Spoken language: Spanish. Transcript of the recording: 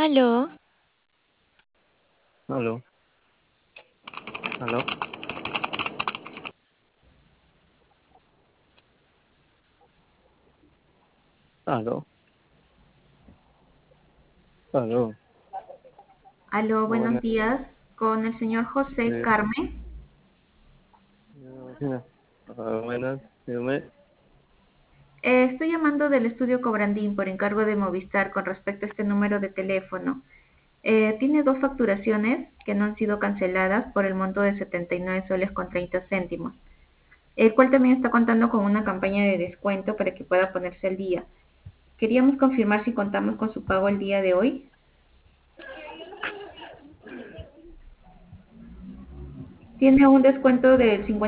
Aló, Aló, aló, aló, aló. aló, buenos Buenas, días, con el señor José eh, Carmen. buenas, dígame. Estoy llamando del estudio Cobrandín por encargo de Movistar con respecto a este número de teléfono. Tiene dos facturaciones que no han sido canceladas por el monto de 79 soles con 30 céntimos, el cual también está contando con una campaña de descuento para que pueda ponerse al día. Queríamos confirmar si contamos con su pago el día de hoy. Tiene un descuento del 50%.